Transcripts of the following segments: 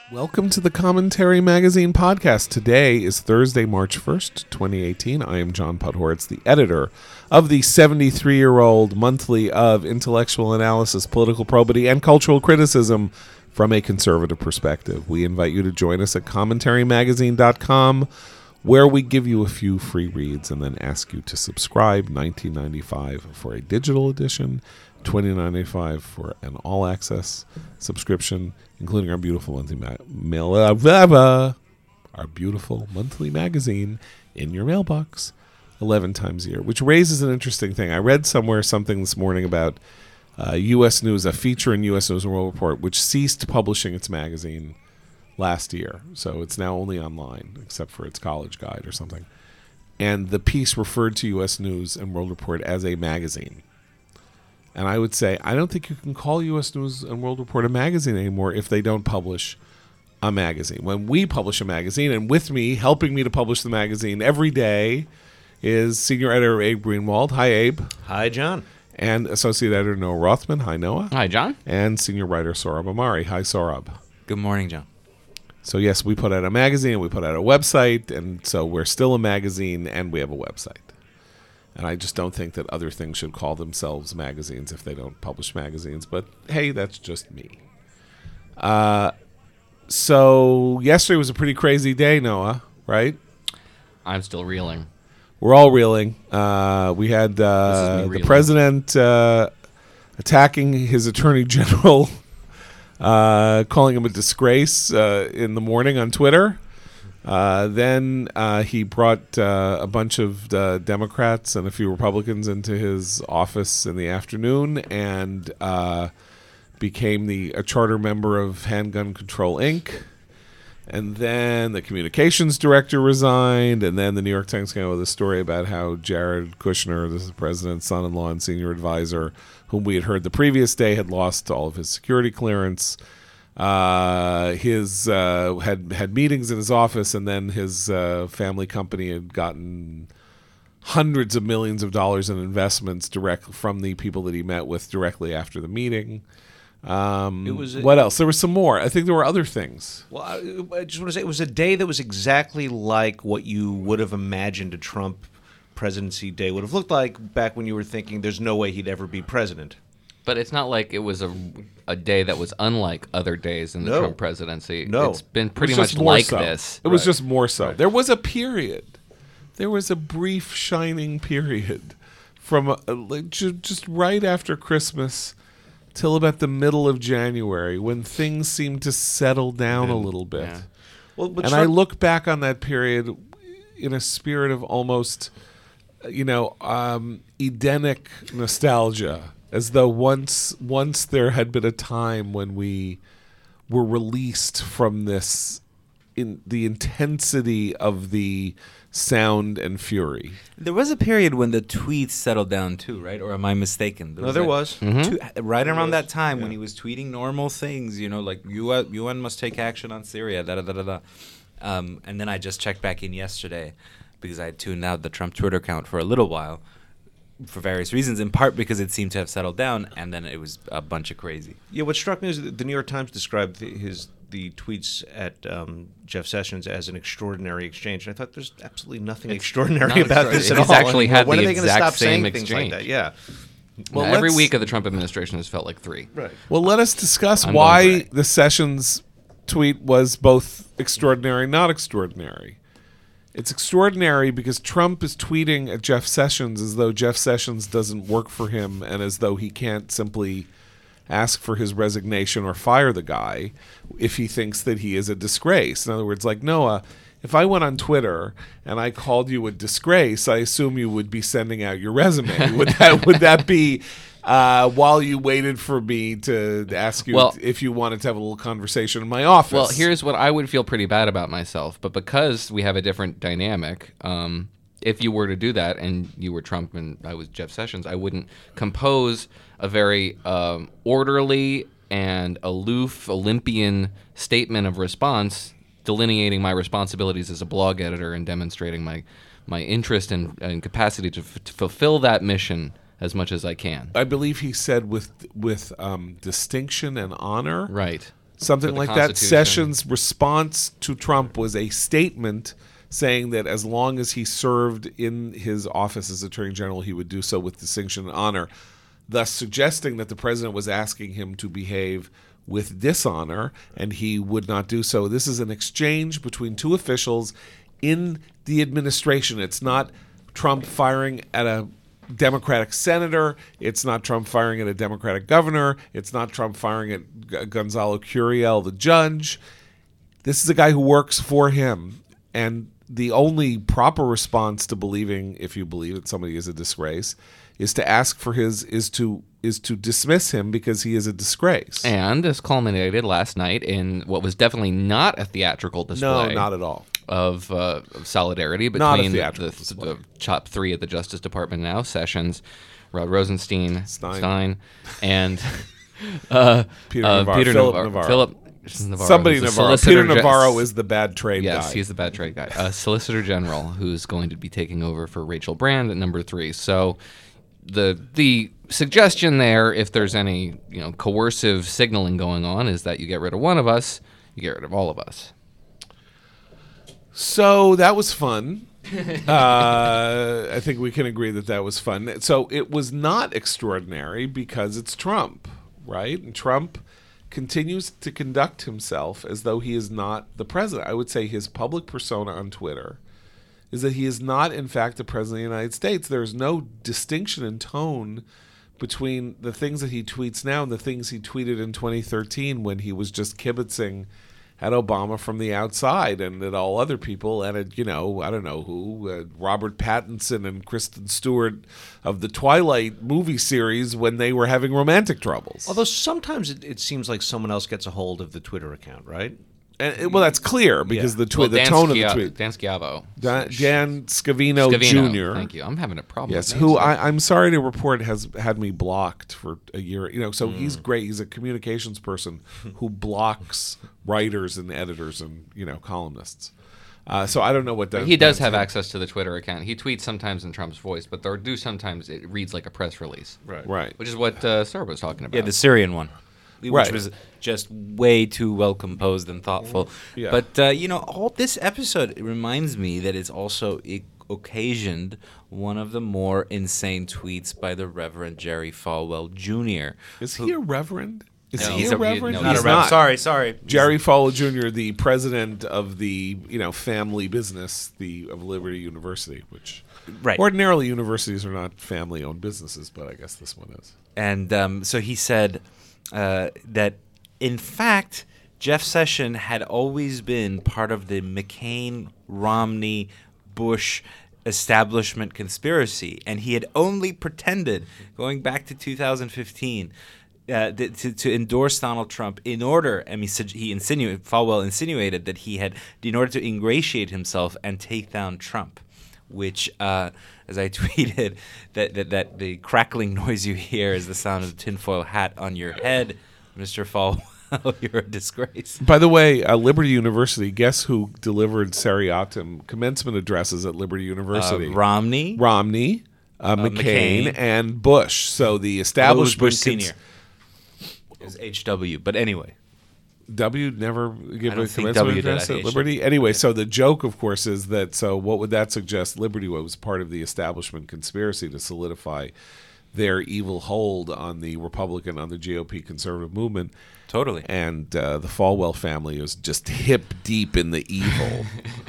Welcome to the Commentary Magazine podcast. Today is Thursday, March 1st, 2018. I am John Podhoretz, the editor of the 73-year-old monthly of intellectual analysis, political probity, and cultural criticism from a conservative perspective. We invite you to join us at commentarymagazine.com, where we give you a few free reads and then ask you to subscribe. $19.95 for a digital edition, $20.95 for an all-access subscription, including our beautiful monthly our beautiful monthly magazine in your mailbox 11 times a year, which raises an interesting thing. I read somewhere something this morning about U.S. News, a feature in U.S. News and World Report, which ceased publishing its magazine last year. So it's now only online, except for its college guide or something. And the piece referred to U.S. News and World Report as a magazine. And I would say, I don't think you can call U.S. News and World Report a magazine anymore if they don't publish a magazine. When we publish a magazine, and with me, helping me to publish the magazine every day, is senior editor Abe Greenwald. Hi, Abe. Hi, John. And associate editor Noah Rothman. Hi, Noah. Hi, John. And senior writer Saurabh Amari. Hi, Saurabh. Good morning, John. So, yes, we put out a magazine, we put out a website, and so we're still a magazine, and we have a website. And I just don't think that other things should call themselves magazines if they don't publish magazines. But, hey, that's just me. So yesterday was a pretty crazy day, Noah, right? I'm still reeling. We're all reeling. We had the president attacking his attorney general, calling him a disgrace in the morning on Twitter. Then he brought a bunch of Democrats and a few Republicans into his office in the afternoon and became a charter member of Handgun Control, Inc. And then the communications director resigned, and then the New York Times came out with a story about how Jared Kushner, this is the president's son-in-law and senior advisor, whom we had heard the previous day had lost all of his security clearance. His had meetings in his office, and then his family company had gotten hundreds of millions of dollars in investments direct from the people that he met with directly after the meeting. What else? There was some more. I think there were other things. Well, I just want to say it was a day that was exactly like what you would have imagined a Trump presidency day would have looked like back when you were thinking there's no way he'd ever be president. But it's not like it was a day that was unlike other days in the Trump presidency. No. It's been pretty much like this. It was just more so. Right. There was a period. There was a brief shining period from just right after Christmas till about the middle of January when things seemed to settle down a little bit. Yeah. Well, and I look back on that period in a spirit of almost, Edenic nostalgia. As though once there had been a time when we were released from this, in the intensity of the sound and fury. There was a period when the tweets settled down too, right? Or am I mistaken? There was. Right around that time when he was tweeting normal things, like UN must take action on Syria, da-da-da-da-da. And then I just checked back in yesterday because I had tuned out the Trump Twitter account for a little while. For various reasons, in part because it seemed to have settled down, and then it was a bunch of crazy. Yeah, what struck me is that the New York Times described the tweets at Jeff Sessions as an extraordinary exchange, and I thought there's absolutely nothing extraordinary about this at all. He's actually had when the are they going to stop exact same saying things like that? Yeah. Well, every week of the Trump administration has felt like 3. Right. Well, let us discuss why the Sessions tweet was both extraordinary and not extraordinary. It's extraordinary because Trump is tweeting at Jeff Sessions as though Jeff Sessions doesn't work for him and as though he can't simply ask for his resignation or fire the guy if he thinks that he is a disgrace. In other words, like, Noah, if I went on Twitter and I called you a disgrace, I assume you would be sending out your resume. Would that be while you waited for me to ask you if you wanted to have a little conversation in my office? Well, here's what I would feel pretty bad about myself. But because we have a different dynamic, if you were to do that and you were Trump and I was Jeff Sessions, I wouldn't compose a very orderly and aloof Olympian statement of response delineating my responsibilities as a blog editor and demonstrating my interest and capacity to fulfill that mission as much as I can. I believe he said with distinction and honor. Right. something the like that. Constitution. Sessions' response to Trump was a statement saying that as long as he served in his office as Attorney General, he would do so with distinction and honor, thus suggesting that the president was asking him to behave with dishonor, and he would not do so. This is an exchange between two officials in the administration. It's not Trump firing at a Democratic senator. It's not Trump firing at a Democratic governor. It's not Trump firing at Gonzalo Curiel, the judge. This is a guy who works for him. And the only proper response to believing, if you believe that somebody is a disgrace, is to ask for is to dismiss him because he is a disgrace. And this culminated last night in what was definitely not a theatrical display. No, not at all. Of solidarity Not a between theatrical display. the top three at the Justice Department now: Sessions, Rod Rosenstein, Stein, and Peter Navarro. Philip Navarro. Philip Navarro. Somebody who's the Navarro. Solicitor Peter Navarro is the bad trade guy. Yes, he's the bad trade guy. Solicitor General, who's going to be taking over for Rachel Brand at number 3. So the suggestion there, if there's any coercive signaling going on, is that you get rid of one of us, you get rid of all of us. So that was fun. I think we can agree that was fun. So it was not extraordinary because it's Trump, right? And Trump continues to conduct himself as though he is not the president. I would say his public persona on Twitter is that he is not, in fact, the president of the United States. There's no distinction in tone between the things that he tweets now and the things he tweeted in 2013 when he was just kibitzing at Obama from the outside and at all other people and at, I don't know who, Robert Pattinson and Kristen Stewart of the Twilight movie series when they were having romantic troubles. Although sometimes it seems like someone else gets a hold of the Twitter account, right? And, well, that's clear because the tone of the tweet. Dan Schiavo. Dan Scavino Jr. Thank you. I'm having a problem. Yes, with who names. I'm sorry to report has had me blocked for a year. So he's great. He's a communications person who blocks writers and editors and columnists. So I don't know what that. He does have access to the Twitter account. He tweets sometimes in Trump's voice, but sometimes it reads like a press release. Right. Which is what Sarah was talking about. Yeah, the Syrian one. Which Right. was just way too well composed and thoughtful. Yeah. But, all this episode, it reminds me that it's also occasioned one of the more insane tweets by the Reverend Jerry Falwell Jr. Is he a reverend? Is No, he he's a a- reverend? no, Not He's a reverend. Sorry. Jerry Falwell Jr., the president of the family business, of Liberty University, which Right. ordinarily universities are not family-owned businesses, but I guess this one is. And so he said that, in fact, Jeff Sessions had always been part of the McCain, Romney, Bush establishment conspiracy, and he had only pretended, going back to 2015, to endorse Donald Trump in order. I mean, Falwell insinuated that he had, in order to ingratiate himself and take down Trump. Which, as I tweeted, that the crackling noise you hear is the sound of the tinfoil hat on your head, Mr. Falwell. You're a disgrace. By the way, Liberty University, guess who delivered seriatim commencement addresses at Liberty University? Romney, McCain, and Bush. So the establishment... Bush Sr. Is HW, but anyway. W never give I a don't think commencement W did address at at Liberty? Anyway, so the joke, of course, is that, so what would that suggest? Liberty was part of the establishment conspiracy to solidify their evil hold on the Republican, on the GOP conservative movement. Totally. And the Falwell family is just hip deep in the evil.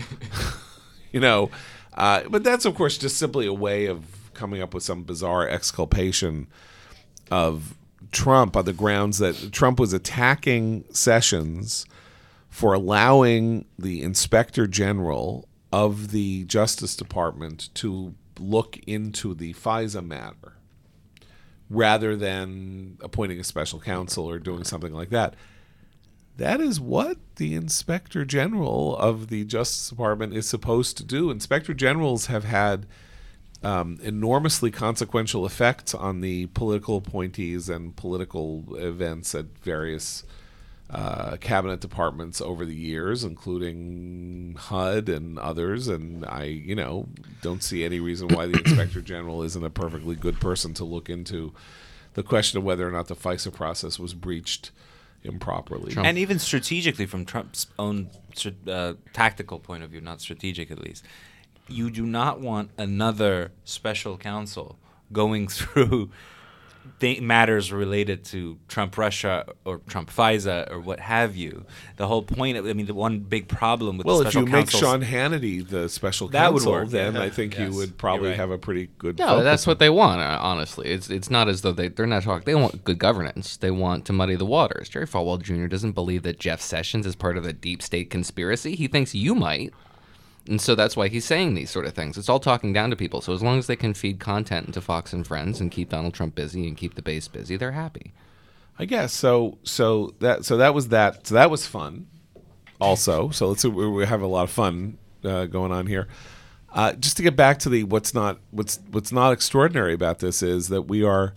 But that's, of course, just simply a way of coming up with some bizarre exculpation of Trump on the grounds that Trump was attacking Sessions for allowing the Inspector General of the Justice Department to look into the FISA matter rather than appointing a special counsel or doing something like that. That is what the Inspector General of the Justice Department is supposed to do. Inspector Generals have had enormously consequential effects on the political appointees and political events at various cabinet departments over the years, including HUD and others. And I, don't see any reason why the Inspector General isn't a perfectly good person to look into the question of whether or not the FISA process was breached improperly. Trump. And even strategically, from Trump's own tactical point of view, not strategic at least, you do not want another special counsel going through matters related to Trump Russia or Trump FISA or what have you. The whole point of, the one big problem with Well, the if special you make counsels, Sean Hannity the special That would counsel, work, then yeah. I think you Yes, would probably you're right. have a pretty good No, focus that's on what they want. Honestly, it's not as though they're not talking. They want good governance. They want to muddy the waters. Jerry Falwell Jr. doesn't believe that Jeff Sessions is part of a deep state conspiracy. He thinks you might, and so that's why he's saying these sort of things. It's all talking down to people. So as long as they can feed content into Fox and Friends and keep Donald Trump busy and keep the base busy, they're happy. I guess so. That was that. So that was fun. Also, so we have a lot of fun going on here. Just to get back to what's not extraordinary about this is that we are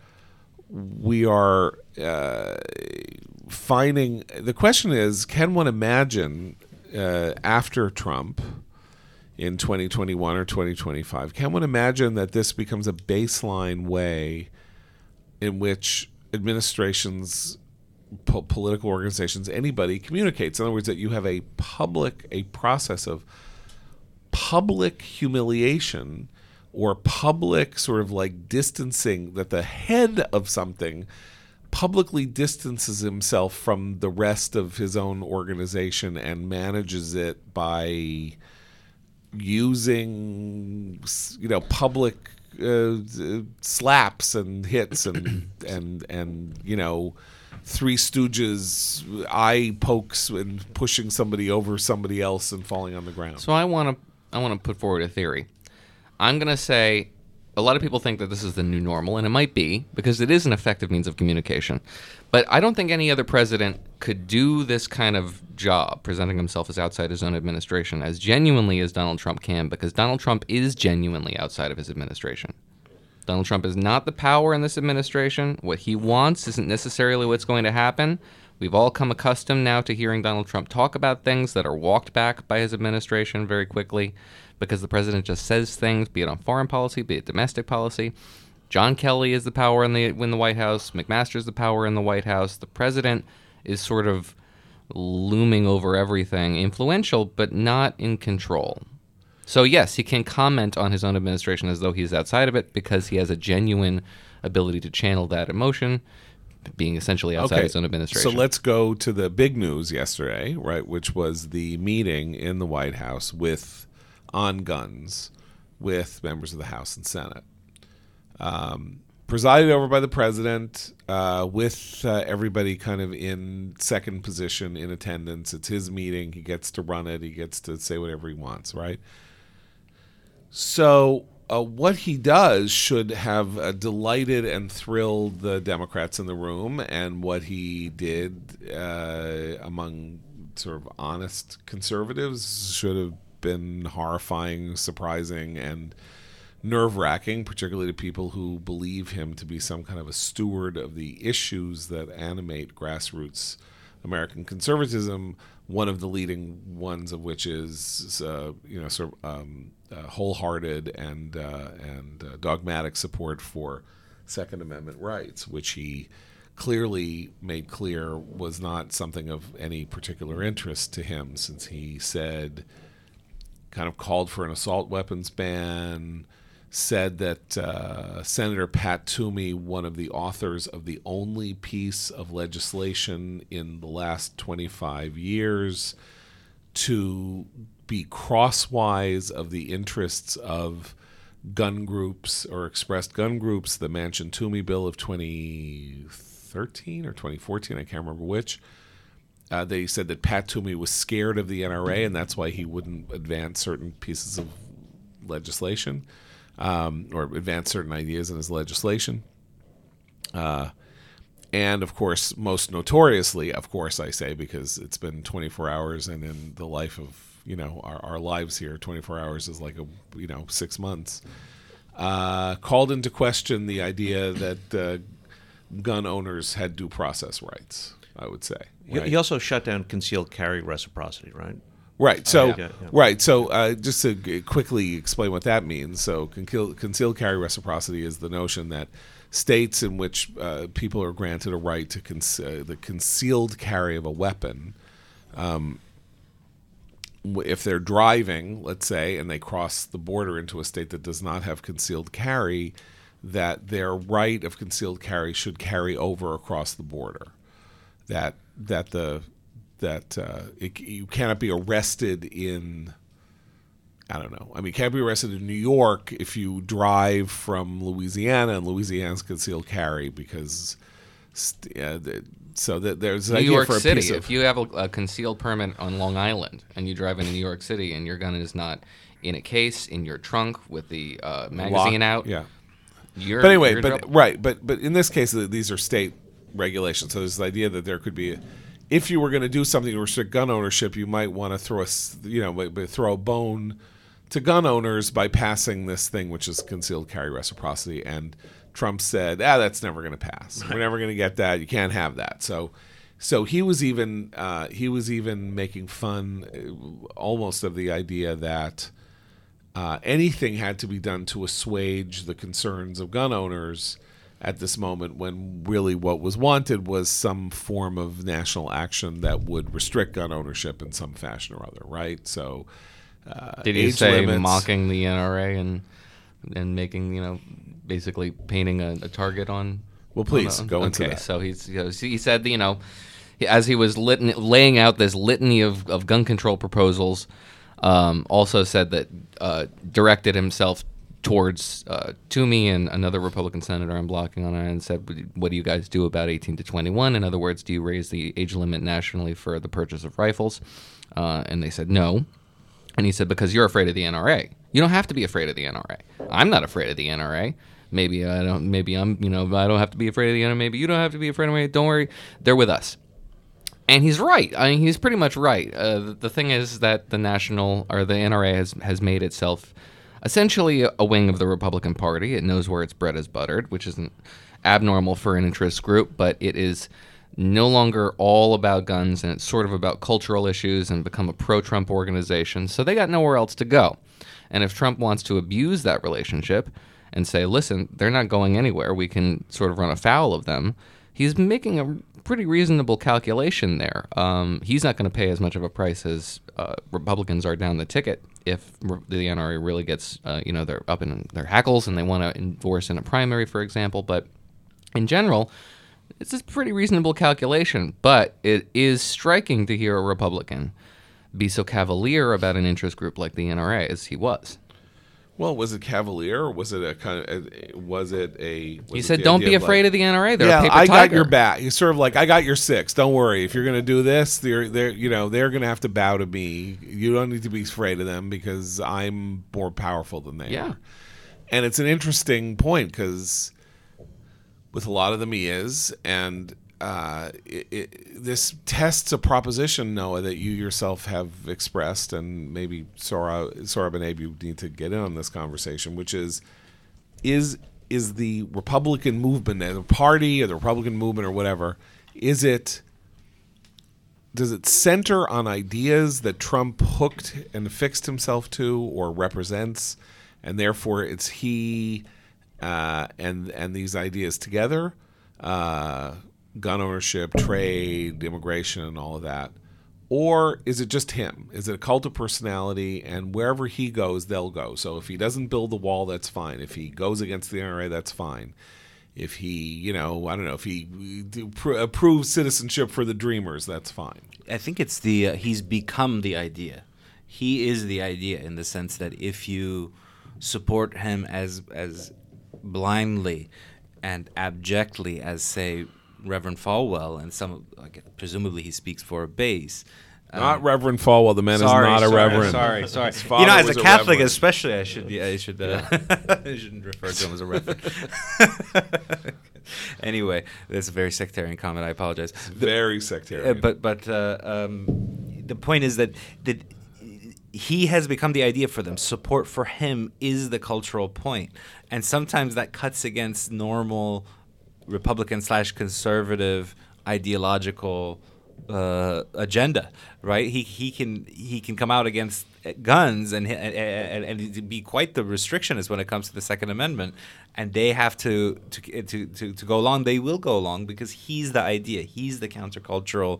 finding. The question is, can one imagine after Trump in 2021 or 2025? Can one imagine that this becomes a baseline way in which administrations, political organizations, anybody communicates? In other words, that you have a process of public humiliation or public sort of like distancing, that the head of something publicly distances himself from the rest of his own organization and manages it by using, public slaps and hits and Three Stooges eye pokes and pushing somebody over somebody else and falling on the ground. So I want to put forward a theory. I'm going to say a lot of people think that this is the new normal, and it might be because it is an effective means of communication. But I don't think any other president could do this kind of job, presenting himself as outside his own administration, as genuinely as Donald Trump can, because Donald Trump is genuinely outside of his administration. Donald Trump is not the power in this administration. What he wants isn't necessarily what's going to happen. We've all come accustomed now to hearing Donald Trump talk about things that are walked back by his administration very quickly because the president just says things, be it on foreign policy, be it domestic policy. John Kelly is the power in the White House. McMaster is the power in the White House. The president is sort of looming over everything, influential, but not in control. So yes, he can comment on his own administration as though he's outside of it because he has a genuine ability to channel that emotion, being essentially outside his own administration. So let's go to the big news yesterday, right, which was the meeting in the White House on guns with members of the House and Senate. Presided over by the president, with everybody kind of in second position in attendance. It's his meeting. He gets to run it. He gets to say whatever he wants, right? So what he does should have delighted and thrilled the Democrats in the room, and what he did among sort of honest conservatives should have been horrifying, surprising, and nerve-wracking, particularly to people who believe him to be some kind of a steward of the issues that animate grassroots American conservatism, one of the leading ones of which is wholehearted and dogmatic support for Second Amendment rights, which he clearly made clear was not something of any particular interest to him, since he said, kind of called for an assault weapons ban, said that Senator Pat Toomey, one of the authors of the only piece of legislation in the last 25 years to be crosswise of the interests of gun groups or expressed gun groups, the Manchin-Toomey bill of 2013 or 2014, I can't remember which. They said that Pat Toomey was scared of the NRA, and that's why he wouldn't advance certain pieces of legislation. Or advance certain ideas in his legislation. And, of course, most notoriously, of course I say, because it's been 24 hours, and in the life of, our lives here, 24 hours is like 6 months, called into question the idea that gun owners had due process rights, I would say. Right? He also shut down concealed carry reciprocity, right? Right. So, yeah. right. So, just to quickly explain what that means. So, concealed carry reciprocity is the notion that states in which people are granted a right to the concealed carry of a weapon, if they're driving, let's say, and they cross the border into a state that does not have concealed carry, that their right of concealed carry should carry over across the border. You cannot be arrested in, I don't know. I mean, you can't be arrested in New York if you drive from Louisiana, and Louisiana's concealed carry because, there's an New idea York for a City. piece of, If you have a concealed permit on Long Island and you drive into New York City and your gun is not in a case in your trunk with the magazine out, yeah. You're, But anyway, you're in trouble. but in this case, these are state regulations. So there's the idea that there could be, if you were going to do something to restrict gun ownership, you might want to throw a bone to gun owners by passing this thing, which is concealed carry reciprocity. And Trump said, that's never going to pass. We're never going to get that. You can't have that. So he was even making fun almost of the idea that anything had to be done to assuage the concerns of gun owners at this moment, when really what was wanted was some form of national action that would restrict gun ownership in some fashion or other, right? So Did he age say limits, mocking the NRA and making, basically painting a target on? Well, please go into okay, that. so he said, as he was laying out this litany of gun control proposals, also said that directed himself towards Toomey and another Republican senator I'm blocking on it, and said, what do you guys do about 18 to 21? In other words, do you raise the age limit nationally for the purchase of rifles? And they said no. And he said, because you're afraid of the NRA. You don't have to be afraid of the NRA. I'm not afraid of the NRA. Maybe I don't have to be afraid of the NRA. Maybe you don't have to be afraid of it. Don't worry. They're with us. And he's right. I mean, he's pretty much right. The thing is that the NRA has made itself essentially a wing of the Republican Party. It knows where its bread is buttered, which isn't abnormal for an interest group, but it is no longer all about guns, and it's sort of about cultural issues and become a pro-Trump organization. So they got nowhere else to go. And if Trump wants to abuse that relationship and say, listen, they're not going anywhere, we can sort of run afoul of them, he's making a pretty reasonable calculation there. He's not going to pay as much of a price as Republicans are down the ticket if the NRA really gets, they're up in their hackles and they want to enforce in a primary, for example. But in general, it's a pretty reasonable calculation. But it is striking to hear a Republican be so cavalier about an interest group like the NRA as he was. Well, was it cavalier, or was it a kind of? He said, "Don't be afraid of the NRA. They're a paper I tiger." got your back. He's sort of like, I got your six. Don't worry. If you're going to do this, they're going to have to bow to me. You don't need to be afraid of them because I'm more powerful than they are. And it's an interesting point because with a lot of them he is, and this tests a proposition, Noah, that you yourself have expressed, and maybe Sohrab and Abe, you need to get in on this conversation, which is the Republican movement, the party or the Republican movement or whatever, does it center on ideas that Trump hooked and fixed himself to or represents, and therefore it's he and these ideas together, gun ownership, trade, immigration, and all of that? Or is it just him? Is it a cult of personality, and wherever he goes, they'll go? So if he doesn't build the wall, that's fine. If he goes against the NRA, that's fine. If he, if he approves citizenship for the Dreamers, that's fine. I think it's he's become the idea. He is the idea in the sense that if you support him as blindly and abjectly as, say, Reverend Falwell, and presumably he speaks for a base. Not Reverend Falwell. The man is not a reverend. Sorry. His As father a was Catholic, reverend. especially, I shouldn't refer to him as a reverend. Anyway, that's a very sectarian comment. I apologize. Very sectarian. But the point is that he has become the idea for them. Support for him is the cultural point, and sometimes that cuts against normal Republican/conservative ideological agenda, right? He can come out against guns and be quite the restrictionist when it comes to the Second Amendment, and they have to go along. They will go along because he's the idea. He's the countercultural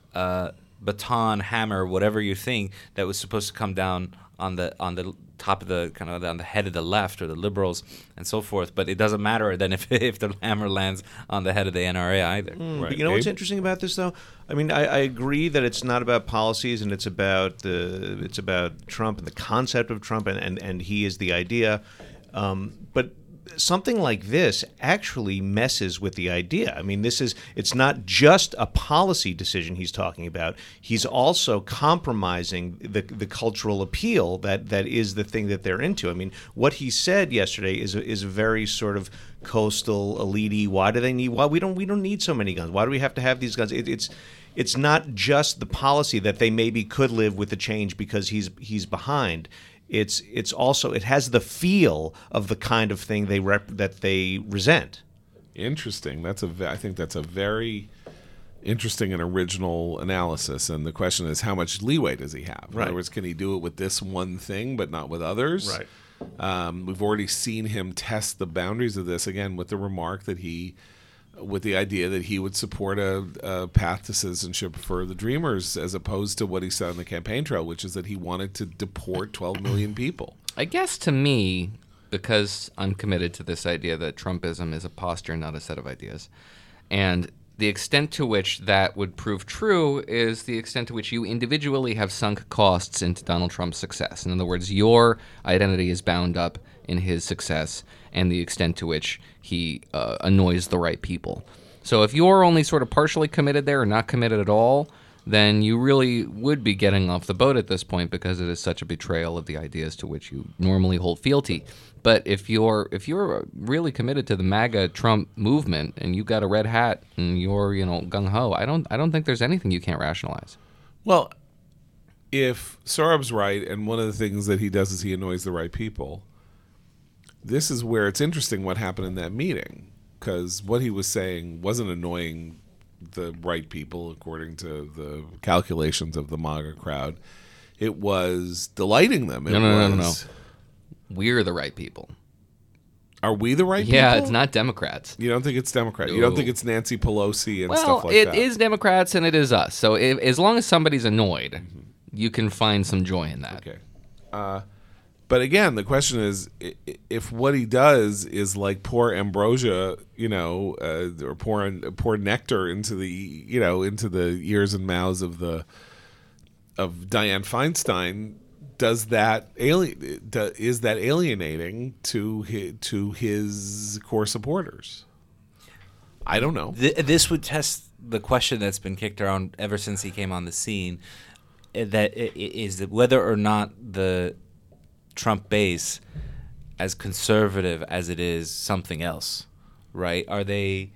baton, hammer, whatever you think, that was supposed to come down on the top of the kind of on the head of the left or the liberals and so forth. But it doesn't matter then if the hammer lands on the head of the NRA either. Right. But you know what's interesting about this, though? I mean, I agree that it's not about policies and it's about Trump and the concept of Trump and he is the idea. But something like this actually messes with the idea. I mean, it's not just a policy decision he's talking about. He's also compromising the cultural appeal that is the thing that they're into. I mean, what he said yesterday is a very sort of coastal, elite-y. Why do they need? Why we don't need so many guns? Why do we have to have these guns? It's not just the policy that they maybe could live with the change because he's behind. It's also, it has the feel of the kind of thing that they resent. Interesting. I think that's a very interesting and original analysis. And the question is, how much leeway does he have? In other words, can he do it with this one thing but not with others? Right. We've already seen him test the boundaries of this, again, with the remark that with the idea that he would support a path to citizenship for the Dreamers, as opposed to what he said on the campaign trail, which is that he wanted to deport 12 million people. I guess to me, because I'm committed to this idea that Trumpism is a posture, not a set of ideas, and the extent to which that would prove true is the extent to which you individually have sunk costs into Donald Trump's success. In other words, your identity is bound up in his success and the extent to which he annoys the right people. So if you're only sort of partially committed there or not committed at all, then you really would be getting off the boat at this point because it is such a betrayal of the ideas to which you normally hold fealty. But if you're really committed to the MAGA Trump movement and you got a red hat and you're gung ho, I don't think there's anything you can't rationalize. Well, if Sorob's right, and one of the things that he does is he annoys the right people, this is where it's interesting what happened in that meeting, because what he was saying wasn't annoying the right people, according to the calculations of the MAGA crowd. It was delighting them. No. We're the right people. Are we the right people? Yeah, it's not Democrats. You don't think it's Democrats? No. You don't think it's Nancy Pelosi and stuff like that? Well, it is Democrats and it is us. So as long as somebody's annoyed, you can find some joy in that. Okay. But again, the question is, if what he does is like pour ambrosia, or pour nectar into the ears and mouths of Dianne Feinstein, is that alienating to his core supporters? I don't know. This would test the question that's been kicked around ever since he came on the scene, that whether or not the Trump base, as conservative as it is, something else, right? Are they?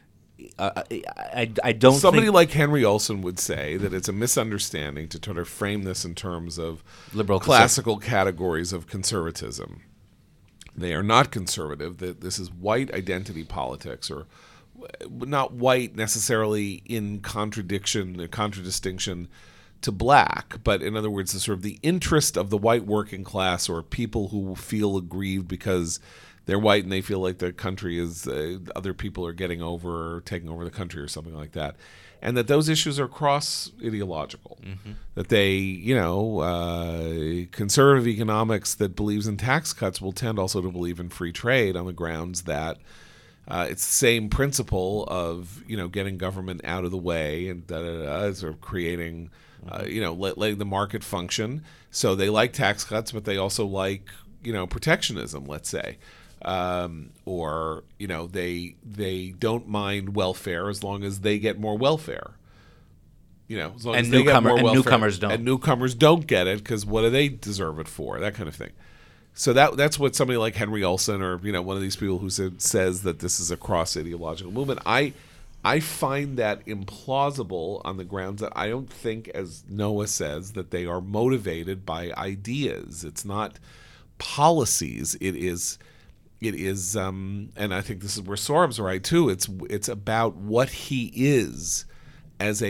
I don't. Somebody like Henry Olsen would say that it's a misunderstanding to try to frame this in terms of liberal classical categories of conservatism. They are not conservative. That this is white identity politics, or not white necessarily in contradistinction to black, but in other words, the sort of the interest of the white working class or people who feel aggrieved because they're white and they feel like the country is other people are taking over the country or something like that, and that those issues are cross ideological. That they, conservative economics that believes in tax cuts will tend also to believe in free trade on the grounds that it's the same principle of getting government out of the way and sort of creating. Letting the market function. So they like tax cuts, but they also like, protectionism, let's say. Or they don't mind welfare as long as they get more welfare. As long as they get more welfare. Newcomers don't. And newcomers don't get it because what do they deserve it for? That kind of thing. So that's what somebody like Henry Olsen or, one of these people who says that this is a cross-ideological movement. I find that implausible on the grounds that I don't think, as Noah says, that they are motivated by ideas. It's not policies. It is, and I think this is where Sorob's right too. It's about what he is as a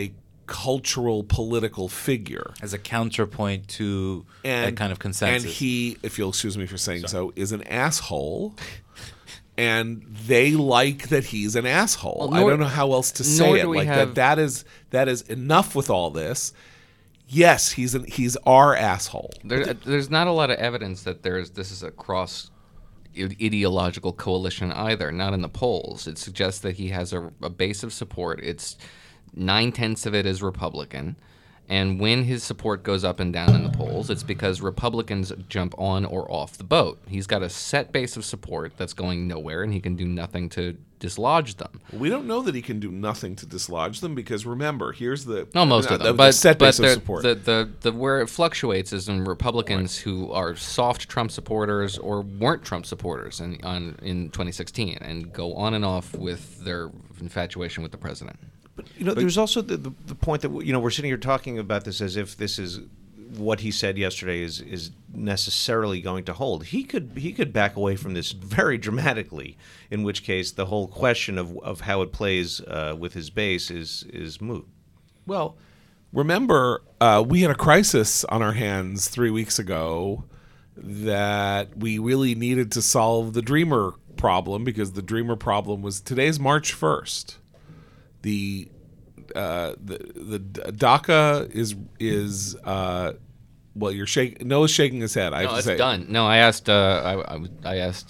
cultural political figure. As a counterpoint to a kind of consensus. And he, if you'll excuse me for saying so, is an asshole. And they like that he's an asshole. Well, I don't know how else to say it. Like that is enough with all this. Yes, he's our asshole. There's not a lot of evidence that this is a cross ideological coalition either. Not in the polls. It suggests that he has a base of support. It's 9/10 of it is Republican. And when his support goes up and down in the polls, it's because Republicans jump on or off the boat. He's got a set base of support that's going nowhere, and he can do nothing to dislodge them. We don't know that he can do nothing to dislodge them because remember, here's the most of them, but set base of support. The where it fluctuates is in Republicans who are soft Trump supporters or weren't Trump supporters in 2016 and go on and off with their infatuation with the president. But there's also the point that we're sitting here talking about this as if this is what he said yesterday is necessarily going to hold. He could back away from this very dramatically, in which case the whole question of how it plays with his base is moot. Well, remember we had a crisis on our hands 3 weeks ago that we really needed to solve the Dreamer problem because the Dreamer problem was today's March 1st. The DACA is well, you're shaking. Noah's shaking his head. I have to say it's done. No, I asked. I asked.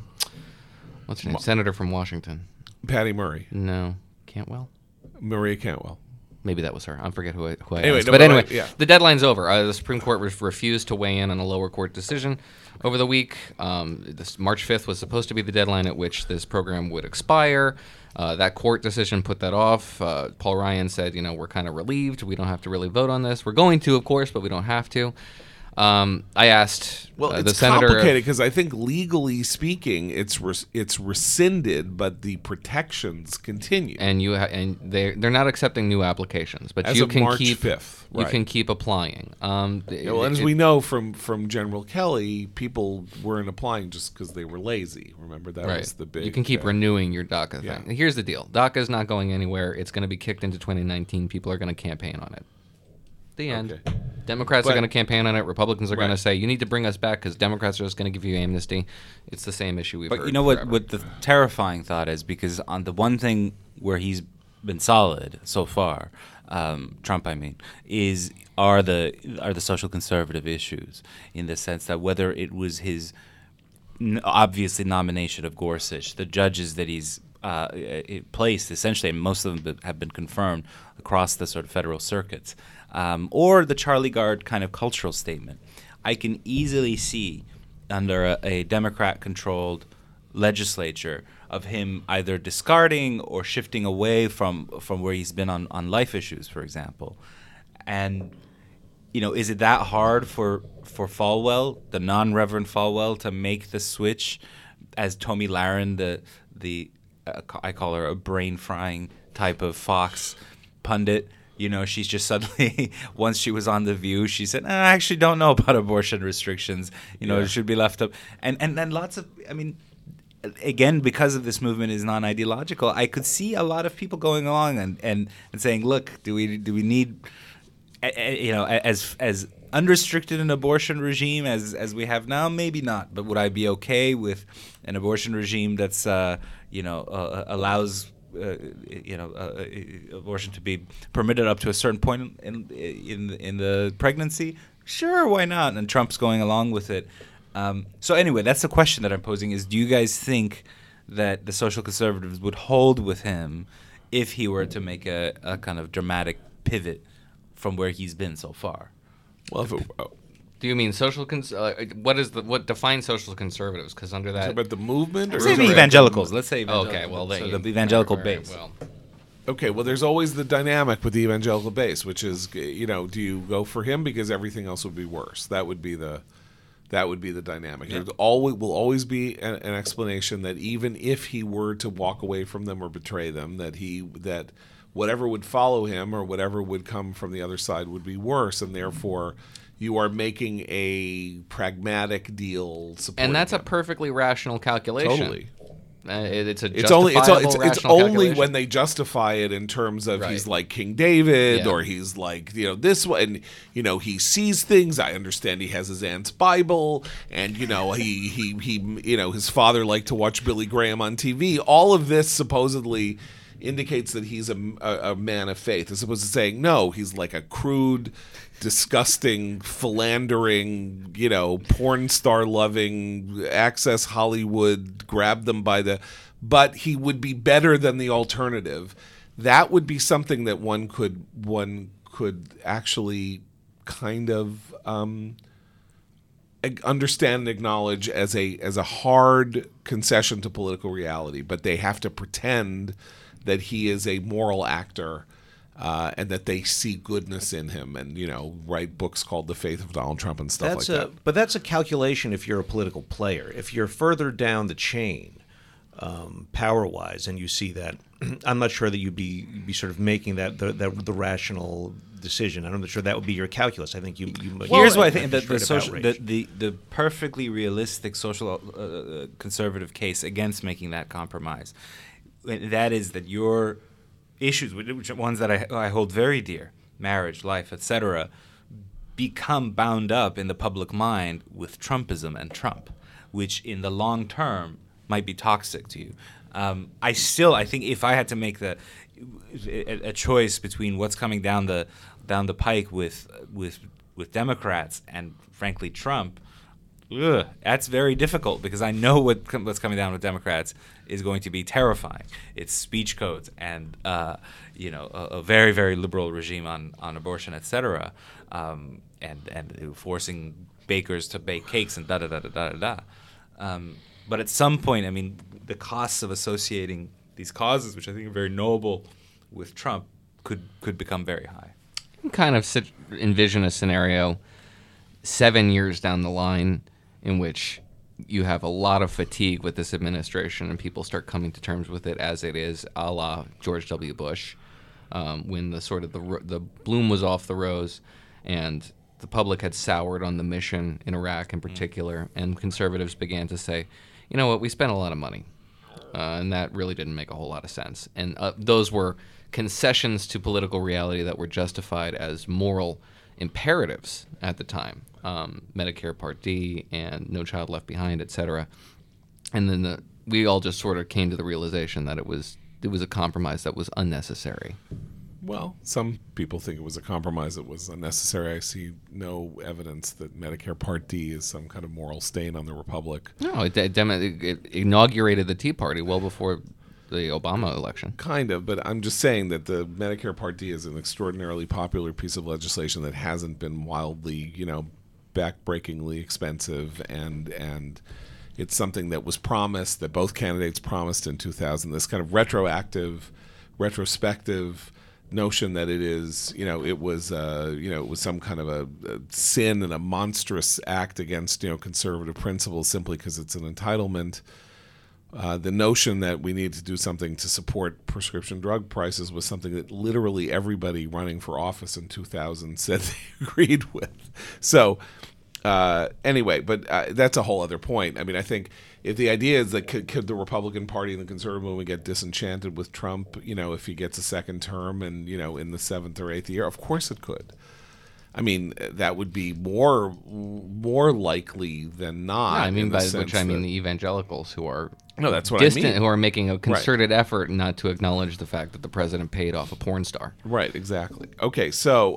What's her name? Senator from Washington. Patty Murray. No, Cantwell. Maria Cantwell. Maybe that was her. I forget who I anyway, asked. No, but anyway, yeah. The deadline's over. The Supreme Court refused to weigh in on a lower court decision over the week. This March 5th was supposed to be the deadline at which this program would expire. That court decision put that off. Paul Ryan said, we're kind of relieved. We don't have to really vote on this. We're going to, of course, but we don't have to. I asked the senator. It's complicated because I think legally speaking, it's rescinded, but the protections continue. And they're not accepting new applications, but as you of can March keep 5th, you can keep applying. As we know from General Kelly, people weren't applying just because they were lazy. Remember that was the big. You can keep renewing your DACA thing. Yeah. Here's the deal: DACA is not going anywhere. It's going to be kicked into 2019. People are going to campaign on it. The end. Okay. Democrats are going to campaign on it. Republicans are going to Right. say, you need to bring us back because Democrats are just going to give you amnesty. It's the same issue we've heard But you know what? forever. What the terrifying thought is, because on the one thing where he's been solid so far, Trump, I mean, are the social conservative issues, in the sense that whether it was his obviously nomination of Gorsuch, the judges that he's placed, essentially, and most of them have been confirmed across the sort of federal circuits, or the Charlie Gard kind of cultural statement. I can easily see under a Democrat-controlled legislature of him either discarding or shifting away from where he's been on life issues, for example. And, is it that hard for Falwell, the non-Reverend Falwell, to make the switch, as Tomi Lahren, the I call her a brain-frying type of Fox pundit? She's just suddenly, once she was on The View, she said, I actually don't know about abortion restrictions. It should be left up. And then lots of, again, because of this movement is non-ideological, I could see a lot of people going along and saying, look, do we need, as unrestricted an abortion regime as we have now? Maybe not. But would I be okay with an abortion regime that's, allows abortion to be permitted up to a certain point in the pregnancy? Sure, why not? And Trump's going along with it. So anyway, that's the question that I'm posing: is do you guys think that the social conservatives would hold with him if he were to make a kind of dramatic pivot from where he's been so far? Well, do you mean social? What defines social conservatives? Because under that, about the movement, or Let's say the evangelicals. Let's say evangelicals. Okay, well, the evangelical base. Well, Okay, well, there's always the dynamic with the evangelical base, which is, do you go for him because everything else would be worse? That would be the dynamic. Yeah. There will always be an explanation that even if he were to walk away from them or betray them, that whatever would follow him or whatever would come from the other side would be worse, and therefore you are making a pragmatic deal supporting and that's him. a perfectly rational calculation. Totally. It's a It's only calculation. when they justify it in terms of Right. he's like King David, Yeah. or he's like this one. And he sees things. I understand he has his aunt's Bible, and he his father liked to watch Billy Graham on TV. All of this supposedly indicates that he's a man of faith, as opposed to saying no, he's like a crude, disgusting, philandering, porn star loving, Access Hollywood, grab them by the. But he would be better than the alternative. That would be something that one could actually kind of understand and acknowledge as a hard concession to political reality. But they have to pretend that he is a moral actor, and that they see goodness in him, and write books called The Faith of Donald Trump and stuff like that. But that's a calculation if you're a political player. If you're further down the chain, power-wise, and you see that, I'm not sure that you'd be sort of making that the rational decision. I'm not sure that would be your calculus. I think you. Here's what I think: the the perfectly realistic social conservative case against making that compromise. That is that your issues, which are ones that I hold very dear, marriage, life, etc., become bound up in the public mind with Trumpism and Trump, which in the long term might be toxic to you. I think if I had to make a choice between what's coming down the pike with Democrats and frankly Trump, that's very difficult, because I know what's coming down with Democrats is going to be terrifying. It's speech codes and a very, very liberal regime on abortion, etc., and forcing bakers to bake cakes and da. But at some point, I mean, the costs of associating these causes, which I think are very noble, with Trump could become very high. You can kind of envision a scenario 7 years down the line in which you have a lot of fatigue with this administration and people start coming to terms with it as it is, a la George W. Bush, when the bloom was off the rose and the public had soured on the mission in Iraq in particular, and conservatives began to say, you know what, we spent a lot of money, and that really didn't make a whole lot of sense. And those were concessions to political reality that were justified as moral imperatives at the time. Medicare Part D and No Child Left Behind, etc. And then we all just sort of came to the realization that it was a compromise that was unnecessary. Well, some people think it was a compromise that was unnecessary. I see no evidence that Medicare Part D is some kind of moral stain on the Republic. No, it inaugurated the Tea Party well before the Obama election. Kind of, but I'm just saying that the Medicare Part D is an extraordinarily popular piece of legislation that hasn't been wildly, backbreakingly expensive, and it's something that was promised, that both candidates promised in 2000, this kind of retrospective notion that it is, it was some kind of a sin and a monstrous act against, conservative principles simply because it's an entitlement. The notion that we need to do something to support prescription drug prices was something that literally everybody running for office in 2000 said they agreed with. So anyway, but that's a whole other point. I mean, I think if the idea is that could the Republican Party and the conservative movement get disenchanted with Trump, if he gets a second term and, in the 7th or 8th year, of course it could. I mean, that would be more likely than not. Yeah, I mean, by which I mean the evangelicals who are that's what distant, I mean. who are making a concerted effort not to acknowledge the fact that the president paid off a porn star. Right, exactly. Okay, so,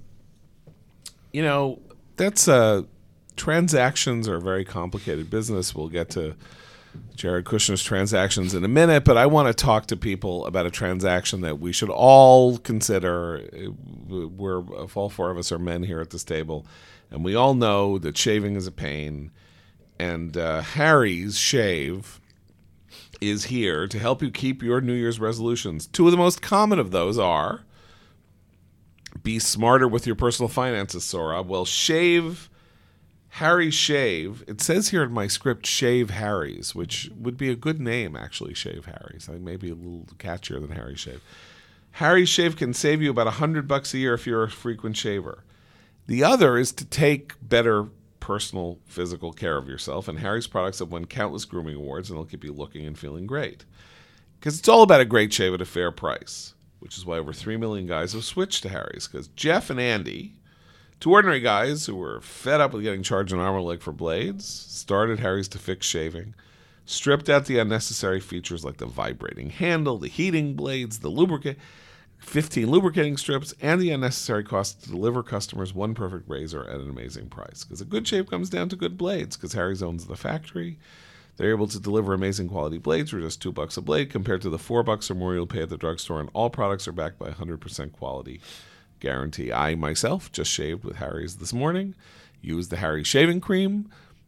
that's transactions are a very complicated business. We'll get to Jared Kushner's transactions in a minute, but I want to talk to people about a transaction that we should all consider. All four of us are men here at this table, and we all know that shaving is a pain, and Harry's Shave is here to help you keep your New Year's resolutions. Two of the most common of those are be smarter with your personal finances, Sora. Well, Harry's Shave, it says here in my script, Shave Harry's, which would be a good name, actually, Shave Harry's. I think maybe a little catchier than Harry's Shave. Harry's Shave can save you about $100 a year if you're a frequent shaver. The other is to take better personal physical care of yourself, and Harry's products have won countless grooming awards, and they'll keep you looking and feeling great. Because it's all about a great shave at a fair price, which is why over 3 million guys have switched to Harry's. Because Jeff and Andy, two ordinary guys who were fed up with getting charged an arm and a leg for blades, started Harry's to fix shaving, stripped out the unnecessary features like the vibrating handle, the heating blades, the lubricant, 15 lubricating strips, and the unnecessary cost to deliver customers one perfect razor at an amazing price. Because a good shave comes down to good blades, because Harry's owns the factory. They're able to deliver amazing quality blades for just $2 a blade compared to the $4 or more you'll pay at the drugstore, and all products are backed by 100% quality guarantee. I myself just shaved with Harry's this morning, used the Harry's shaving cream.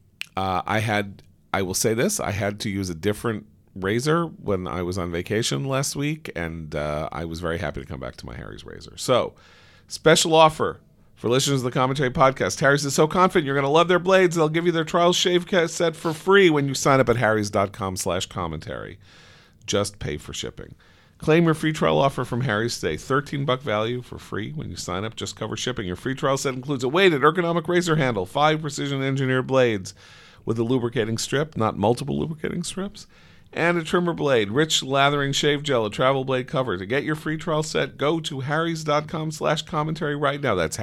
I will say this, I had to use a different razor when I was on vacation last week, and I was very happy to come back to my Harry's razor. So, special offer for listeners of the Commentary Podcast. Harry's is so confident you're going to love their blades, they'll give you their trial shave set for free when you sign up at harrys.com/commentary. Just pay for shipping. Claim your free trial offer from Harry's today. $13 value for free when you sign up. Just cover shipping. Your free trial set includes a weighted ergonomic razor handle, 5 precision-engineered blades with a lubricating strip, not multiple lubricating strips, and a trimmer blade, rich lathering shave gel, a travel blade cover. To get your free trial set, go to harrys.com/commentary right now. That's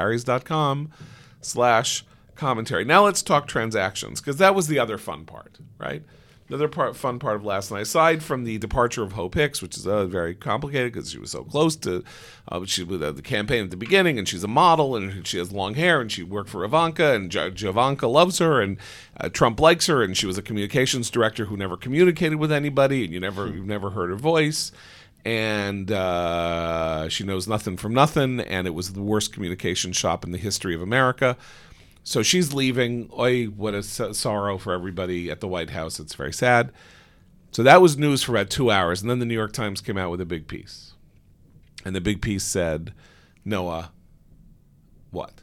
harrys.com/commentary. Now let's talk transactions, because that was the other fun part, right? The other fun part of last night, aside from the departure of Hope Hicks, which is very complicated because she was so close to she was the campaign at the beginning, and she's a model, and she has long hair, and she worked for Ivanka, and Ivanka loves her, and Trump likes her, and she was a communications director who never communicated with anybody, and you've never heard her voice, and she knows nothing from nothing, and it was the worst communication shop in the history of America. So she's leaving. Oy, what a sorrow for everybody at the White House. It's very sad. So that was news for about 2 hours. And then the New York Times came out with a big piece. And the big piece said, Noah, what?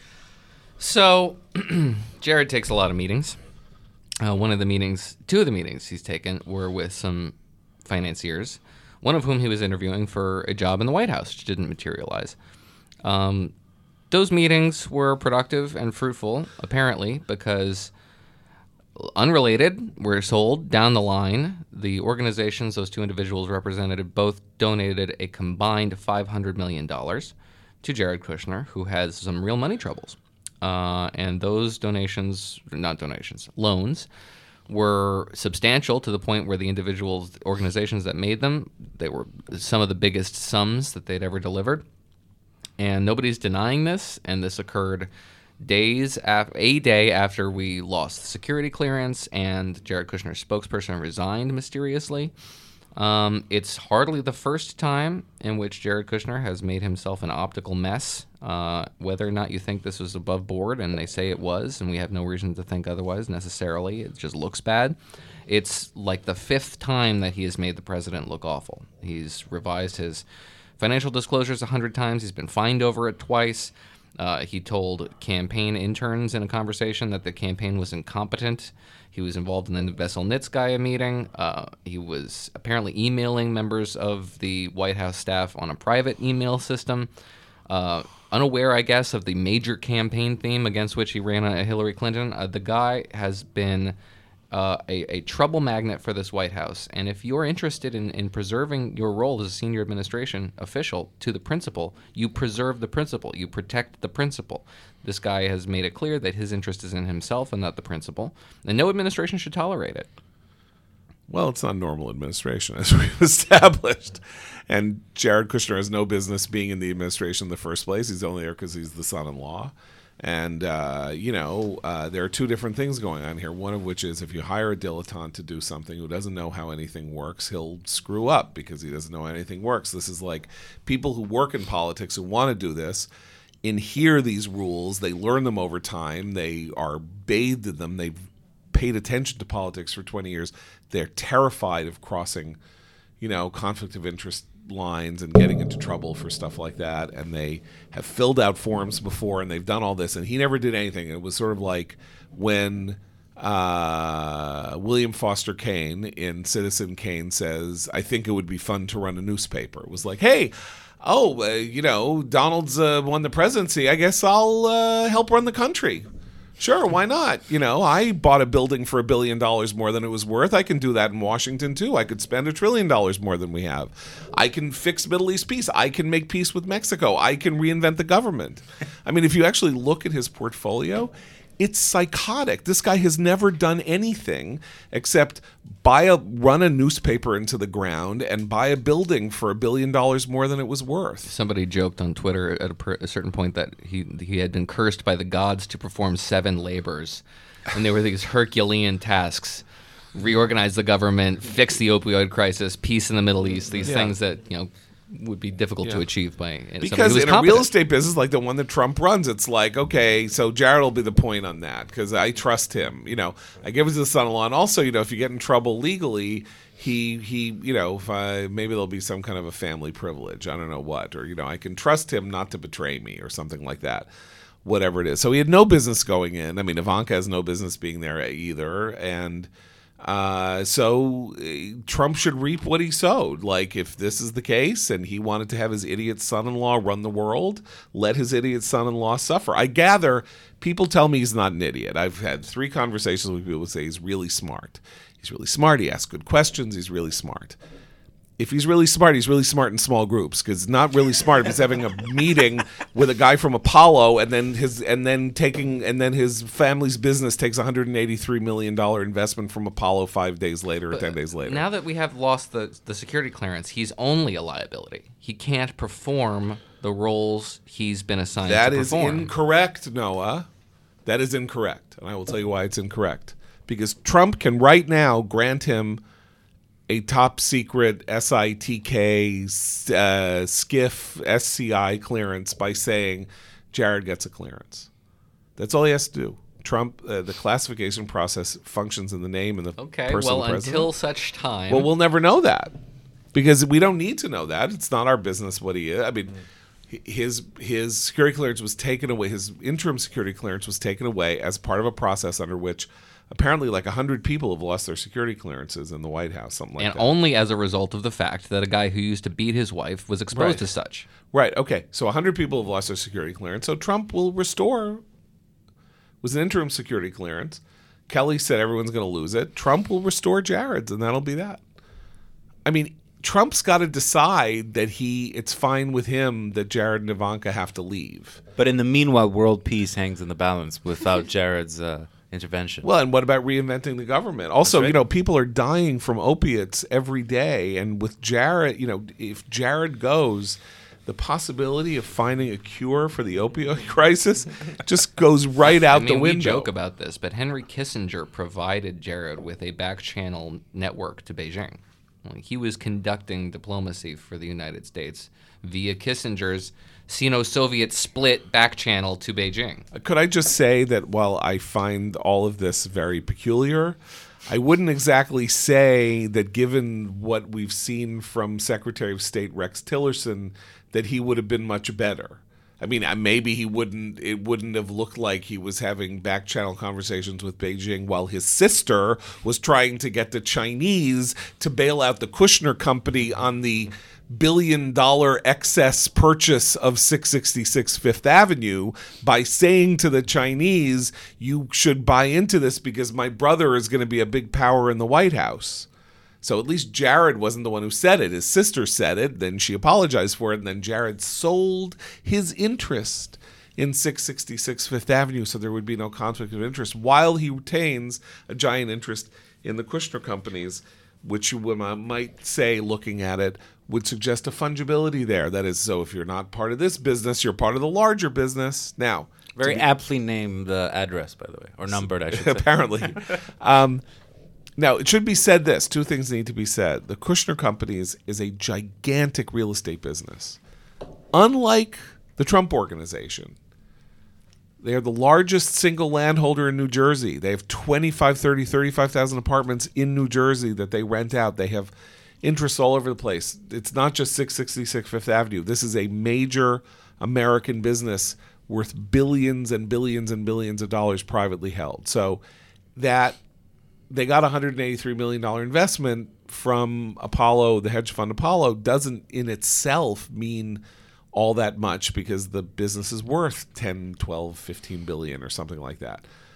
So Jared takes a lot of meetings. Two of the meetings he's taken were with some financiers, one of whom he was interviewing for a job in the White House, which didn't materialize. Those meetings were productive and fruitful, apparently, because unrelated, we're told, down the line, the organizations those two individuals represented both donated a combined $500 million to Jared Kushner, who has some real money troubles. And those loans, were substantial to the point where the organizations that made them, they were some of the biggest sums that they'd ever delivered. And nobody's denying this, and this occurred a day after we lost security clearance and Jared Kushner's spokesperson resigned mysteriously. It's hardly the first time in which Jared Kushner has made himself an optical mess. Whether or not you think this was above board, and they say it was, and we have no reason to think otherwise necessarily, it just looks bad. It's like the 5th time that he has made the president look awful. He's revised his financial disclosures 100 times. He's been fined over it twice. He told campaign interns in a conversation that the campaign was incompetent. He was involved in the Veselnitskaya meeting. He was apparently emailing members of the White House staff on a private email system, unaware, I guess, of the major campaign theme against which he ran Hillary Clinton. The guy has been a trouble magnet for this White House. And if you're interested in preserving your role as a senior administration official to the principal, you preserve the principal. You protect the principal. This guy has made it clear that his interest is in himself and not the principal. And no administration should tolerate it. Well, it's not normal administration, as we've established. And Jared Kushner has no business being in the administration in the first place. He's only there because he's the son-in-law. And, there are two different things going on here. One of which is if you hire a dilettante to do something who doesn't know how anything works, he'll screw up because he doesn't know how anything works. This is like people who work in politics who want to do this inhere these rules. They learn them over time. They are bathed in them. They've paid attention to politics for 20 years. They're terrified of crossing, conflict of interest lines and getting into trouble for stuff like that, and they have filled out forms before and they've done all this, and he never did anything. It was sort of like when William Foster Kane in Citizen Kane says, I think it would be fun to run a newspaper. It was like, hey, Donald's won the presidency, I guess I'll help run the country, Sure, why not? You know, I bought a building for $1 billion more than it was worth. I can do that in Washington, too. I could spend $1 trillion more than we have. I can fix Middle East peace. I can make peace with Mexico. I can reinvent the government. I mean, if you actually look at his portfolio, it's psychotic. This guy has never done anything except run a newspaper into the ground and buy a building for $1 billion more than it was worth. Somebody joked on Twitter at a certain point that he had been cursed by the gods to perform 7 labors, and there were these Herculean tasks: reorganize the government, fix the opioid crisis, peace in the Middle East. These things that would be difficult to achieve by because in a real estate business like the one that Trump runs, it's like, okay, so Jared will be the point on that because I trust him. I give it to the son-in-law, and also, if you get in trouble legally, he if maybe there'll be some kind of a family privilege, I don't know what, or I can trust him not to betray me or something like that, whatever it is. So he had no business going in. I mean, Ivanka has no business being there either, and. So Trump should reap what he sowed. Like, if this is the case and he wanted to have his idiot son-in-law run the world, let his idiot son-in-law suffer. I gather people tell me he's not an idiot. I've had 3 conversations with people who say he's really smart. He's really smart. He asks good questions. He's really smart. If he's really smart in small groups, because not really smart if he's having a meeting with a guy from Apollo and then his family's business takes $183 million investment from Apollo 5 days later or 10 days later. Now that we have lost the security clearance, he's only a liability. He can't perform the roles he's been assigned to perform. That is incorrect, Noah. That is incorrect. And I will tell you why it's incorrect. Because Trump can right now grant him a top secret SITK SCIF SCI clearance by saying Jared gets a clearance. That's all he has to do. Trump, the classification process functions in the name and the person of the president. Until such time. Well, we'll never know that because we don't need to know that. It's not our business what he is. I mean, his security clearance was taken away. His interim security clearance was taken away as part of a process under which apparently like 100 people have lost their security clearances in the White House, something like that. And only as a result of the fact that a guy who used to beat his wife was exposed as such. Right, okay. So 100 people have lost their security clearance. So Trump will restore. It was an interim security clearance. Kelly said everyone's going to lose it. Trump will restore Jared's, and that'll be that. I mean, Trump's got to decide that it's fine with him that Jared and Ivanka have to leave. But in the meanwhile, world peace hangs in the balance without Jared's intervention. Well, and what about reinventing the government? Also, right. People are dying from opiates every day. And with Jared, if Jared goes, the possibility of finding a cure for the opioid crisis just goes right out the window. We joke about this, but Henry Kissinger provided Jared with a back-channel network to Beijing. He was conducting diplomacy for the United States via Kissinger's Sino-Soviet split back channel to Beijing. Could I just say that while I find all of this very peculiar, I wouldn't exactly say that given what we've seen from Secretary of State Rex Tillerson that he would have been much better. I mean, maybe it wouldn't have looked like he was having back channel conversations with Beijing while his sister was trying to get the Chinese to bail out the Kushner company on the $1 billion excess purchase of 666 Fifth Avenue by saying to the Chinese, you should buy into this because my brother is going to be a big power in the White House. So at least Jared wasn't the one who said it. His sister said it, then she apologized for it, and then Jared sold his interest in 666 Fifth Avenue so there would be no conflict of interest while he retains a giant interest in the Kushner companies, which you might say, looking at it, would suggest a fungibility there. That is, so if you're not part of this business, you're part of the larger business. Now, very aptly named address, by the way, or numbered, I should say. Apparently. Now, it should be said this. 2 things need to be said. The Kushner Companies is a gigantic real estate business. Unlike the Trump Organization, they are the largest single landholder in New Jersey. They have 35,000 apartments in New Jersey that they rent out. They have interests all over the place. It's not just 666 Fifth Avenue. This is a major American business worth billions and billions and billions of dollars privately held. So that they got a $183 million investment from Apollo, the hedge fund Apollo, doesn't in itself mean all that much because the business is worth 10, 12, 15 billion or something like that.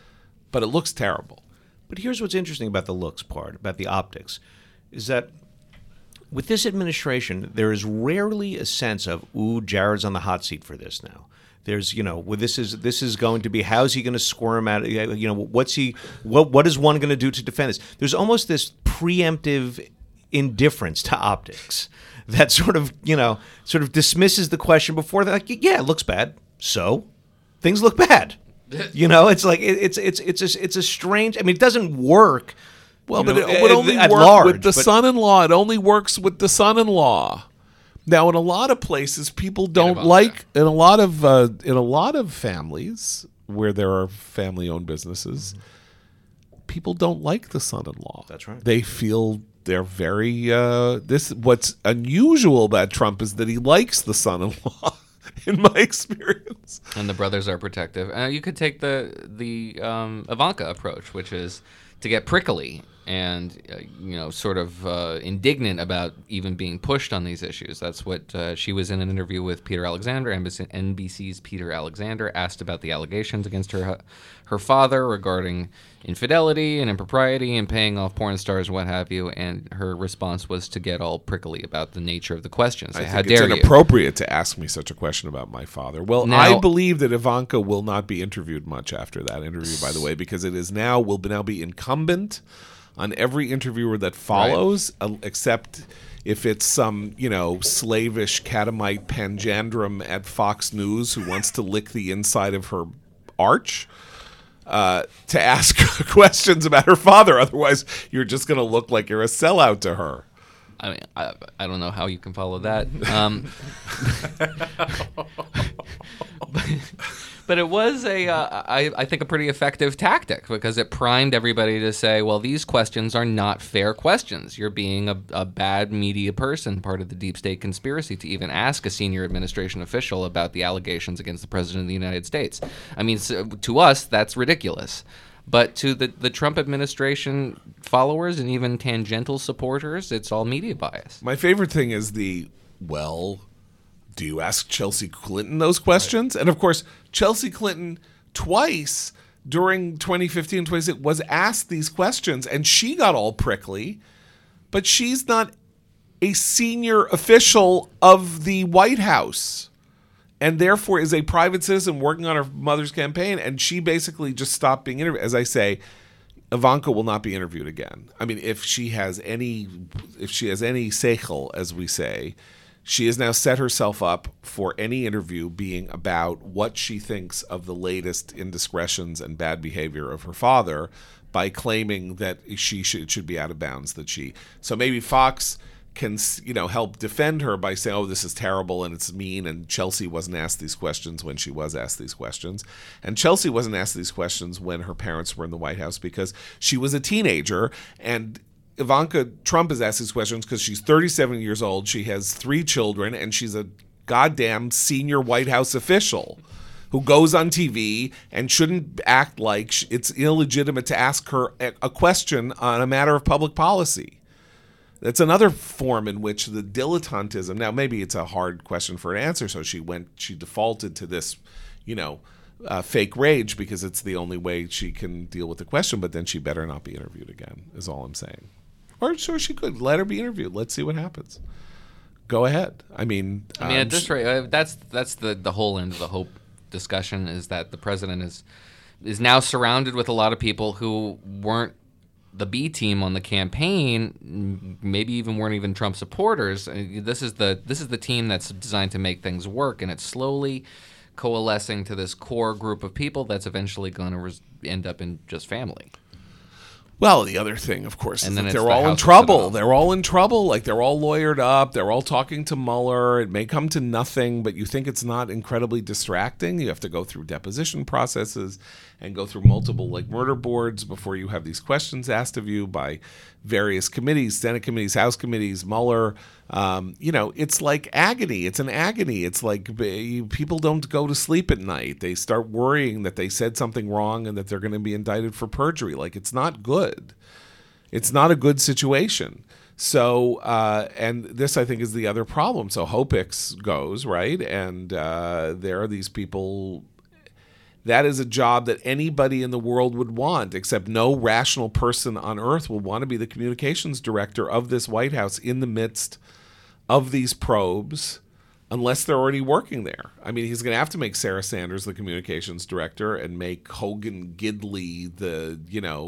but it looks terrible. But here's what's interesting about the looks part, about the optics, is that with this administration, there is rarely a sense of, ooh, Jared's on the hot seat for this now. There's, this is going to be, how's he going to squirm out? What is one going to do to defend this? There's almost this preemptive indifference to optics that sort of dismisses the question before they're like, yeah, it looks bad. So things look bad. It's like it's a strange. I mean, it doesn't work. Well, but it would only work with the son-in-law. It only works with the son-in-law. Now, in a lot of places, people don't like. In a lot of families where there are family-owned businesses, people don't like the son-in-law. That's right. They feel they're very. What's unusual about Trump is that he likes the son-in-law. In my experience, and the brothers are protective. You could take the Ivanka approach, which is to get prickly and sort of indignant about even being pushed on these issues. That's what she was in an interview with Peter Alexander, NBC's Peter Alexander, asked about the allegations against her father regarding infidelity and impropriety and paying off porn stars and what have you, and her response was to get all prickly about the nature of the questions. I think it's inappropriate to ask me such a question about my father. Well, now, I believe that Ivanka will not be interviewed much after that interview, by the way, because it will now be incumbent on every interviewer that follows, right, except if it's some, slavish catamite panjandrum at Fox News who wants to lick the inside of her arch, to ask questions about her father. Otherwise, you're just going to look like you're a sellout to her. I mean, I don't know how you can follow that. But it was I think, a pretty effective tactic because it primed everybody to say, well, these questions are not fair questions. You're being a bad media person, part of the deep state conspiracy, to even ask a senior administration official about the allegations against the president of the United States. I mean, to us, that's ridiculous. But to the Trump administration followers and even tangential supporters, it's all media bias. My favorite thing is do you ask Chelsea Clinton those questions? Right. And of course, Chelsea Clinton twice during 2015 and 2016 was asked these questions, and she got all prickly, but she's not a senior official of the White House, and therefore is a private citizen working on her mother's campaign, and she basically just stopped being interviewed. As I say, Ivanka will not be interviewed again. I mean, if she has any seichel, as we say, she has now set herself up for any interview being about what she thinks of the latest indiscretions and bad behavior of her father, by claiming that it should be out of bounds. So maybe Fox can help defend her by saying, oh, this is terrible and it's mean, and Chelsea wasn't asked these questions when she was asked these questions. And Chelsea wasn't asked these questions when her parents were in the White House because she was a teenager, and Ivanka Trump is asked these questions because she's 37 years old, she has 3 children, and she's a goddamn senior White House official who goes on TV and shouldn't act like it's illegitimate to ask her a question on a matter of public policy. That's another form in which the dilettantism. Now, maybe it's a hard question for an answer, so she defaulted to this, fake rage because it's the only way she can deal with the question. But then she better not be interviewed again, is all I'm saying. Or sure, she could let her be interviewed. Let's see what happens. Go ahead. I mean, at this rate, that's the whole end of the hope discussion, is that the president is now surrounded with a lot of people who weren't the B team on the campaign, maybe even weren't even Trump supporters. This is the team that's designed to make things work, and it's slowly coalescing to this core group of people that's eventually going to end up in just family. Well, the other thing, of course, is that they're all in trouble. They're all in trouble. Like, they're all lawyered up. They're all talking to Mueller. It may come to nothing, but you think it's not incredibly distracting. You have to go through deposition processes and go through multiple, murder boards before you have these questions asked of you by various committees, Senate committees, House committees, Mueller. It's like agony. It's an agony. It's like people don't go to sleep at night. They start worrying that they said something wrong and that they're going to be indicted for perjury. It's not good. It's not a good situation. So, and this, I think, is the other problem. So HOPIX goes, right? And there are these people. that is a job that anybody in the world would want, except no rational person on earth will want to be the communications director of this White House in the midst of these probes, unless they're already working there. I mean, he's going to have to make Sarah Sanders the communications director and make Hogan Gidley the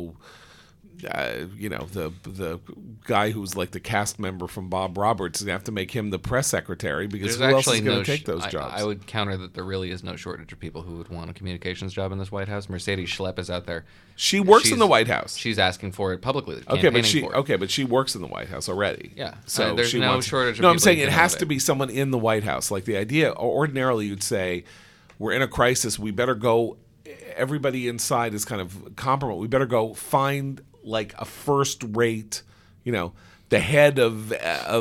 guy who's like the cast member from Bob Roberts. He's going to have to make him the press secretary, because who else is going to take those jobs? I would counter that there really is no shortage of people who would want a communications job in this White House. Mercedes Schlepp is out there. She works in the White House. She's asking for it publicly. But she works in the White House already. Yeah. So there's no shortage of people. No, I'm saying it has to be someone in the White House. Like the idea, ordinarily you'd say, we're in a crisis, we better go, everybody inside is kind of compromised. We better go find like a first-rate, the head of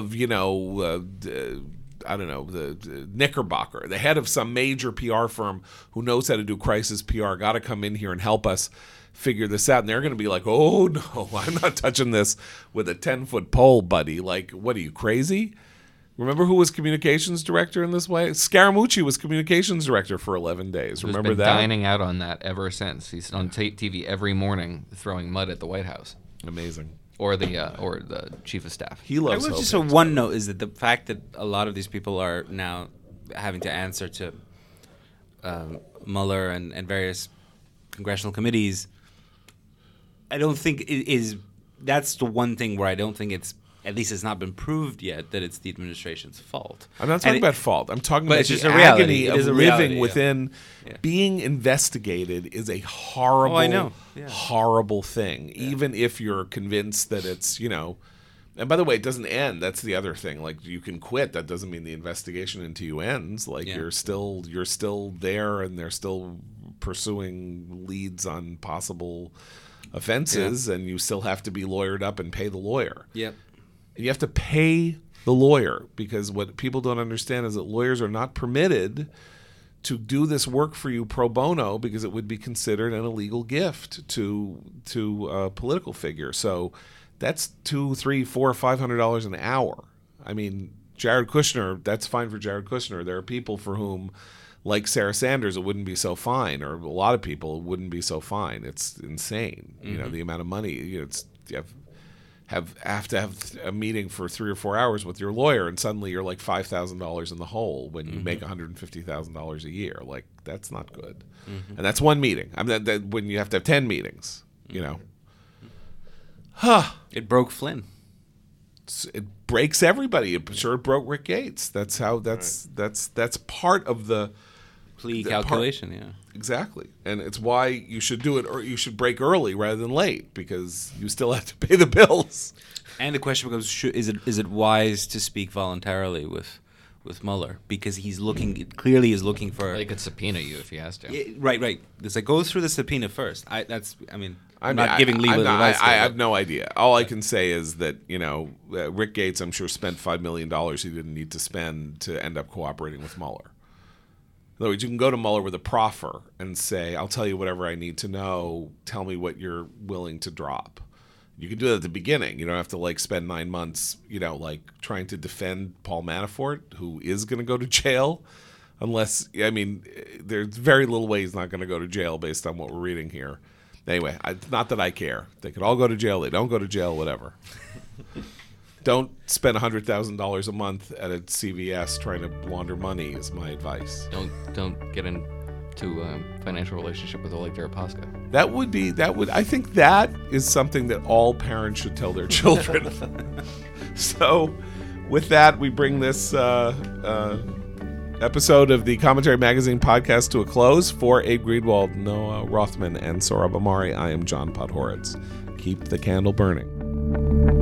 I don't know, the Knickerbocker, the head of some major PR firm who knows how to do crisis PR, got to come in here and help us figure this out. And they're going to be like, oh, no, I'm not touching this with a 10-foot pole, buddy. Like, what are you, crazy? Remember who was communications director in this way? Scaramucci was communications director for 11 days. Remember that? He's been dining out on that ever since. He's on TV every morning throwing mud at the White House. Amazing. Or the chief of staff. He loves I would just one note is that the fact that a lot of these people are now having to answer to Mueller and various congressional committees, I don't think that's the one thing where I don't think at least it's not been proved yet that it's the administration's fault. I'm not talking about fault. I'm talking about just the a reality. agony of living within. Yeah. Being investigated is a horrible, Yeah. horrible thing. Yeah. Even if you're convinced that it's, and by the way, it doesn't end. That's the other thing. Like, you can quit. That doesn't mean the investigation into you ends. Like, you're still there, and they're still pursuing leads on possible offenses, and you still have to be lawyered up and pay the lawyer. Yep. You have to pay the lawyer, because what people don't understand is that lawyers are not permitted to do this work for you pro bono, because it would be considered an illegal gift to a political figure. So that's $200, $300, $400, $500 an hour. I mean, Jared Kushner, that's fine for Jared Kushner. There are people for whom, like Sarah Sanders, it wouldn't be so fine, or a lot of people, it wouldn't be so fine. It's insane, the amount of money. You have to have a meeting for 3 or 4 hours with your lawyer, and suddenly you're like $5,000 in the hole when you make $150,000 a year. Like, that's not good. And that's one meeting. I mean, that when you have to have 10 meetings, It broke Flynn. It breaks everybody. It sure broke Rick Gates. That's how. That's part of the plea calculation. Exactly, and it's why you should do it, or you should break early rather than late, because you still have to pay the bills. And the question becomes: is it wise to speak voluntarily with Mueller, because he's clearly is looking for? Well, he could subpoena you if he has to. Right. It's like, go through the subpoena first. I'm not giving legal advice. I have no idea. All I can say is that Rick Gates, I'm sure, spent $5 million he didn't need to spend to end up cooperating with Mueller. In other words, you can go to Mueller with a proffer and say, I'll tell you whatever I need to know. Tell me what you're willing to drop. You can do that at the beginning. You don't have to spend 9 months, trying to defend Paul Manafort, who is going to go to jail, unless, there's very little way he's not going to go to jail based on what we're reading here. Anyway, not that I care. They could all go to jail. They don't go to jail, whatever. Don't spend $100,000 a month at a CVS trying to launder money is my advice. Don't get into a financial relationship with Oleg Deripaska. I think that is something that all parents should tell their children. So with that, we bring this episode of the Commentary Magazine podcast to a close. For Abe Greenwald, Noah Rothman, and Sohrab Ahmari, I am John Podhoretz. Keep the candle burning.